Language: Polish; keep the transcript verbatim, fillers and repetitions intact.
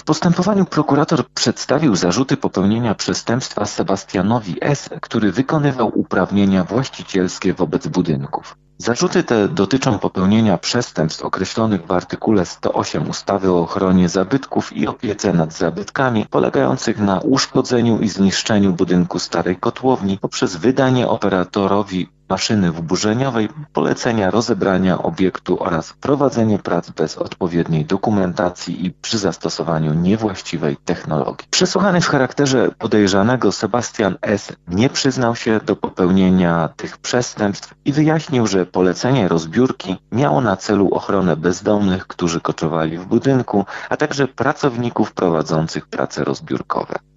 postępowaniu prokurator przedstawił zarzuty popełnienia przestępstwa Sebastianowi S., który wykonywał uprawnienia właścicielskie wobec budynków. Zarzuty te dotyczą popełnienia przestępstw określonych w artykule sto osiem ustawy o ochronie zabytków i opiece nad zabytkami, polegających na uszkodzeniu i zniszczeniu budynku starej kotłowni poprzez wydanie operatorowi maszyny wyburzeniowej polecenia rozebrania obiektu oraz prowadzenie prac bez odpowiedniej dokumentacji i przy zastosowaniu niewłaściwej technologii. Przesłuchany w charakterze podejrzanego Sebastian S. nie przyznał się do popełnienia tych przestępstw i wyjaśnił, że polecenie rozbiórki miało na celu ochronę bezdomnych, którzy koczowali w budynku, a także pracowników prowadzących prace rozbiórkowe.